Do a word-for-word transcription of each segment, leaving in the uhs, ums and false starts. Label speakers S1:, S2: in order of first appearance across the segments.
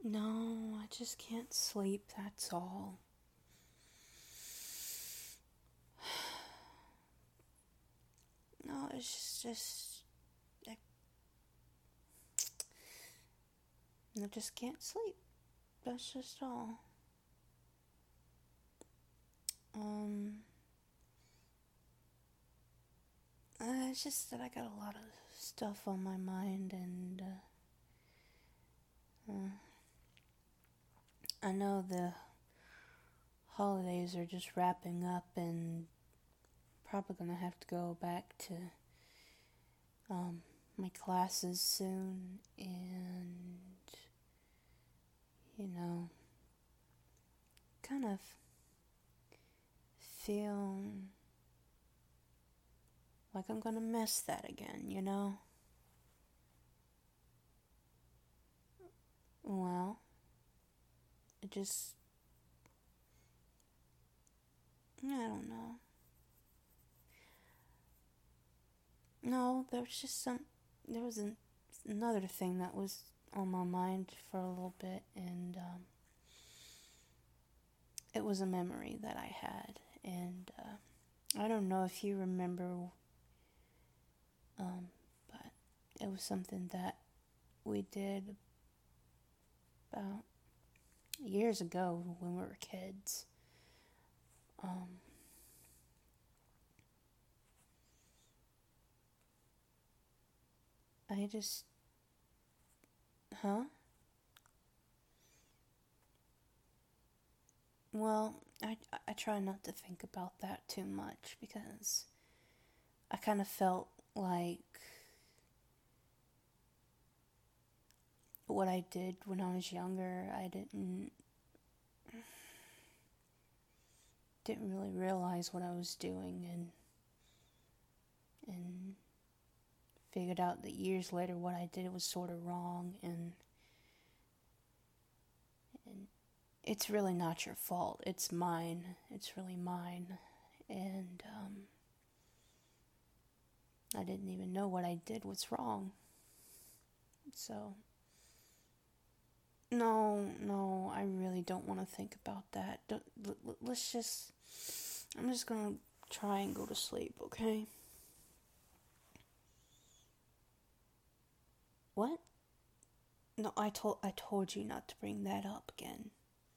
S1: No, I just can't sleep, that's all. No, it's just, just I, I just can't sleep. That's just all. Um, uh, it's just that I got a lot of stuff on my mind, and uh, uh, I know the holidays are just wrapping up, and probably gonna have to go back to um, my classes soon, and you know, kind of feel like I'm gonna miss that again, you know? Well, it just, I don't know. No, there was just some, there was an, another thing that was on my mind for a little bit, and um, it was a memory that I had, and uh, I don't know if you remember, um, but it was something that we did about years ago when we were kids. Um, I just, huh? Well, I, I try not to think about that too much because I kind of felt like what I did when I was younger, I didn't didn't really realize what I was doing, and and figured out that years later what I did was sort of wrong, and and it's really not your fault. It's mine. It's really mine. And um, I didn't even know what I did was wrong. So, no, no, I really don't want to think about that. Don't, l- let's just, I'm just gonna try and go to sleep, okay? What? No, I told I told you not to bring that up again.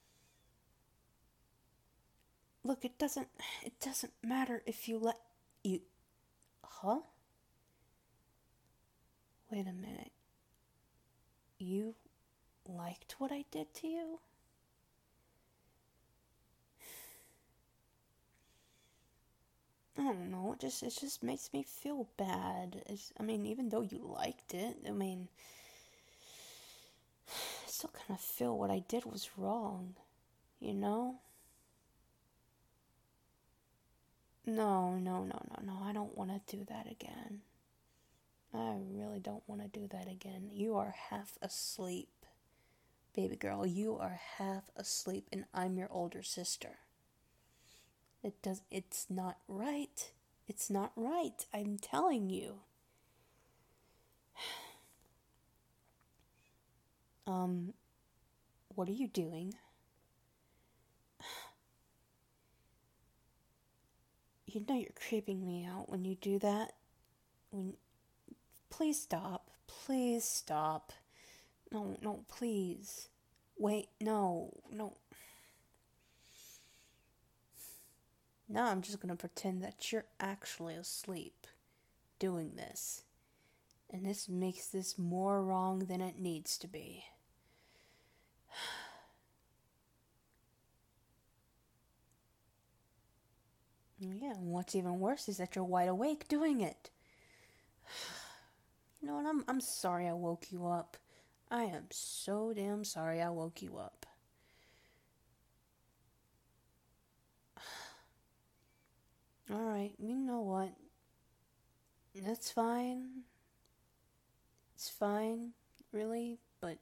S1: Look, it doesn't it doesn't matter if you let you huh? Wait a minute. You liked what I did to you? I don't know. It just it just makes me feel bad. It's, I mean, even though you liked it, I mean, I still kind of feel what I did was wrong. You know? No, no, no, no, no. I don't want to do that again. I really don't want to do that again. You are half asleep. Baby girl, you are half asleep and I'm your older sister. It does it's not right. It's not right. I'm telling you. Um what are you doing? You know you're creeping me out when you do that. When please stop. Please stop. No, no, please. Wait, no, no. Now I'm just gonna pretend that you're actually asleep doing this. And this makes this more wrong than it needs to be. Yeah, and what's even worse is that you're wide awake doing it. You know what? I'm I'm sorry I woke you up. I am so damn sorry I woke you up. Alright, you know what? That's fine. It's fine, really, but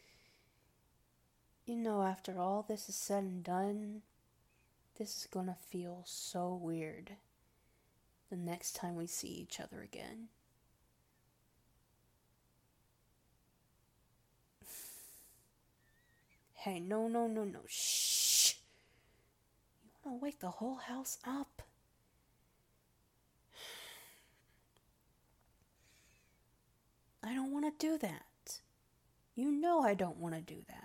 S1: you know, after all this is said and done, this is gonna feel so weird the next time we see each other again. Hey, no, no, no, no. Shh. You want to wake the whole house up? I don't want to do that. You know I don't want to do that.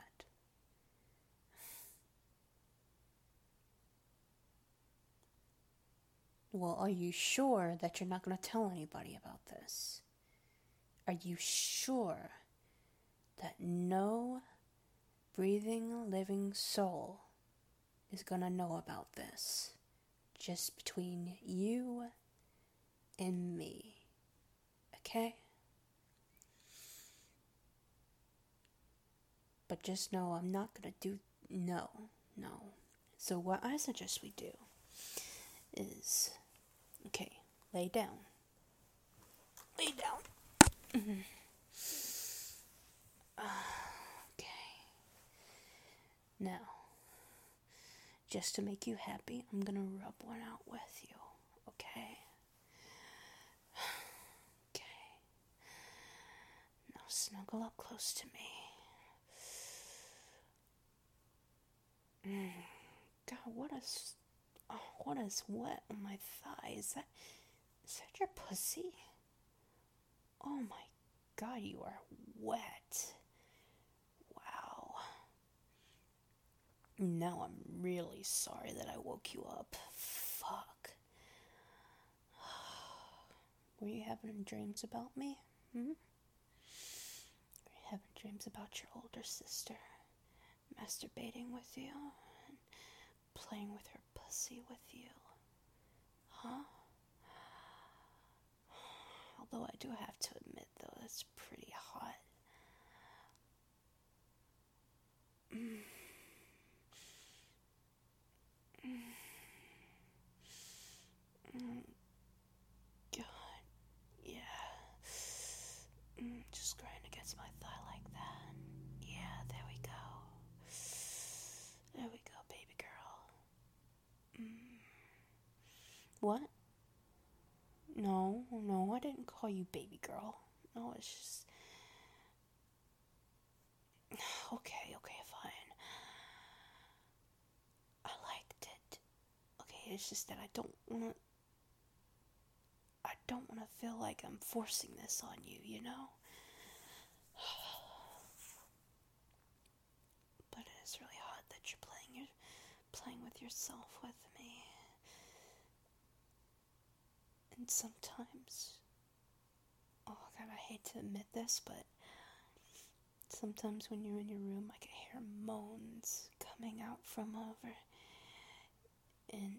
S1: Well, are you sure that you're not going to tell anybody about this? Are you sure that no breathing, living soul is going to know about this? Just between you and me. Okay? But just know I'm not going to do... No, no. So what I suggest we do is... Okay, lay down. Lay down. Mm-hmm. Okay. Now, just to make you happy, I'm gonna rub one out with you. Okay? Okay. Now snuggle up close to me. Mm. God, what is... Oh, what is wet on my thigh? Is that... Is that your pussy? Oh my God, you are wet. Wow. Now I'm really sorry that I woke you up. Fuck. Were you having dreams about me? Hmm? Were you having dreams about your older sister masturbating with you and playing with her pussy with you? Huh? Although I do have to admit, though, that's pretty hot. Mm. Mm. Mm. God, yeah. Mm. Just grind against my thigh like that. Yeah, there we go. There we go, baby girl. Mm. What? No, no, I didn't call you baby girl. No, it's just... Okay, okay, fine. I liked it. Okay, it's just that I don't want to... I don't want to feel like I'm forcing this on you, you know? But it is really hot that you're playing your, playing with yourself with me. And sometimes... Oh God, I hate to admit this, but... Sometimes when you're in your room, I can hear moans coming out from over. And...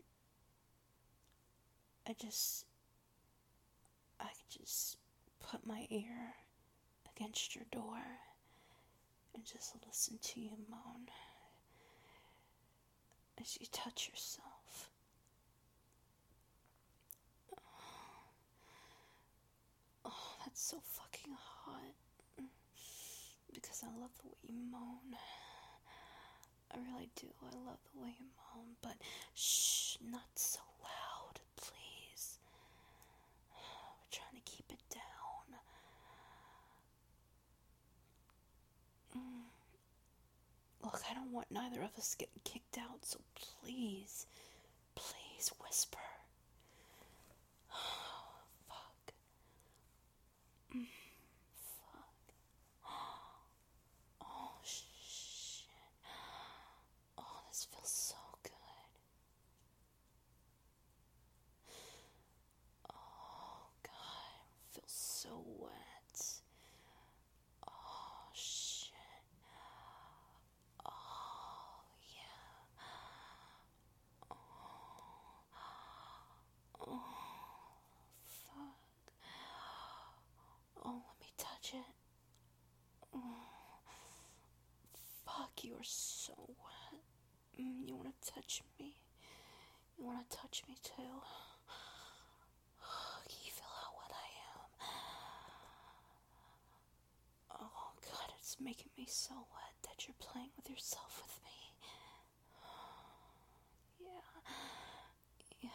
S1: I just... I could just put my ear against your door and just listen to you moan as you touch yourself. Oh, that's so fucking hot. Because I love the way you moan. I really do. I love the way you moan. But shh, not so loud, please. We're trying to keep it down. Mm. Look, I don't want neither of us getting kicked out, so please, please whisper. Fuck. Mm. Fuck. Oh, shit. Oh, this feels so good. Oh, God, it feels so wet. Oh, shit. Oh, yeah. Oh, fuck. Oh, let me touch it. Oh, fuck, you are so wet. Mm, you wanna touch me? You wanna touch me too? Can you feel how wet I am? Oh God, it's making me so wet that you're playing with yourself with me. Yeah. Yeah.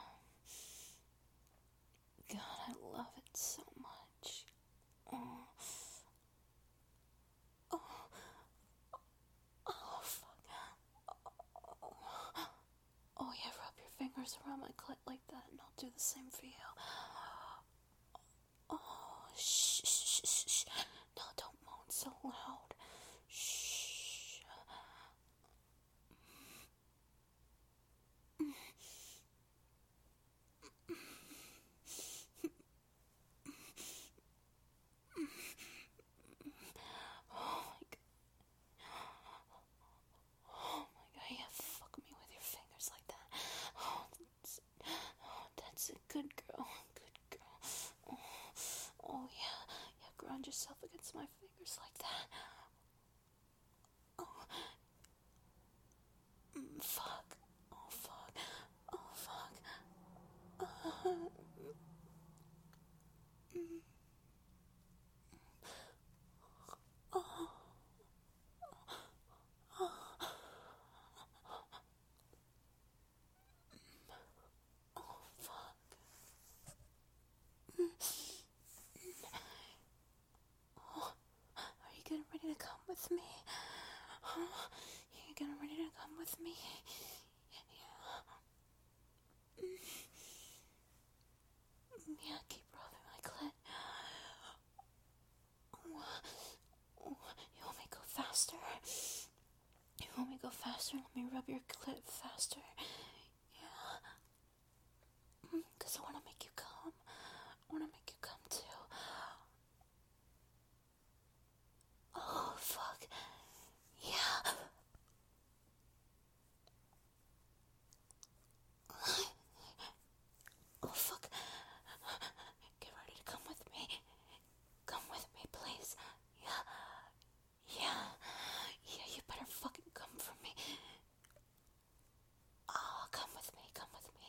S1: God, I love it so much. Oh. Oh. Oh, fingers around my clit like that, and I'll do the same for you. Oh, shh, shh, shh, shh. No, don't moan so loud. Shh. Oh my god. Oh my god, yeah, fuck me with your fingers like that. Oh, that's, oh, that's a good girl. Good girl. Oh, oh yeah, yeah, ground yourself against my fingers like that. Oh, mm, fuck. Oh, fuck. Oh, fuck. Uh, mm, oh, oh, oh, fuck. Oh, are you getting ready to come with me? Huh? You getting ready to come with me? Yeah. Yeah, keep rubbing my clit. Oh, oh, you want me to go faster? You want me to go faster? Let me rub your clit faster. Yeah. Because I want to make you come. I want to make you come too. Oh, fuck. Yeah. Oh, fuck. Get ready to come with me. Come with me, please. Yeah. Yeah. Yeah, you better fucking come for me. Oh, come with me. Come with me.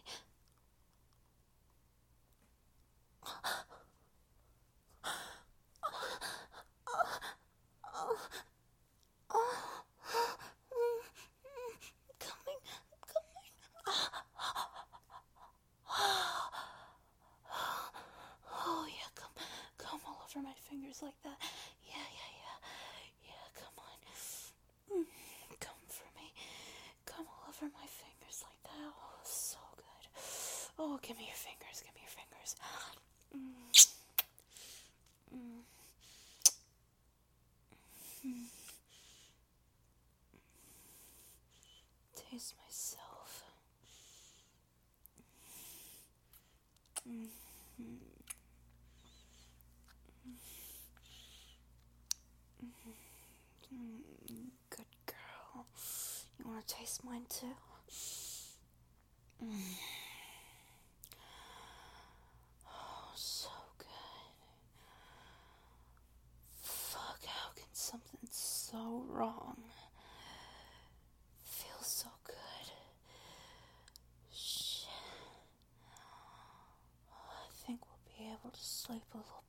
S1: Coming. Coming. Oh, yeah, come, come all over my fingers like that. Yeah, yeah, yeah. Yeah, come on. Mm, come for me. Come all over my fingers like that. Oh, so good. Oh, give me your fingers. Give me your fingers. Mm. Mm. Mm. Taste myself. Mm. Mm. Mm. Good girl. You want to taste mine too? Mm. Oh, so good. Fuck, how can something so wrong feel so good? Shit. I think we'll be able to sleep a little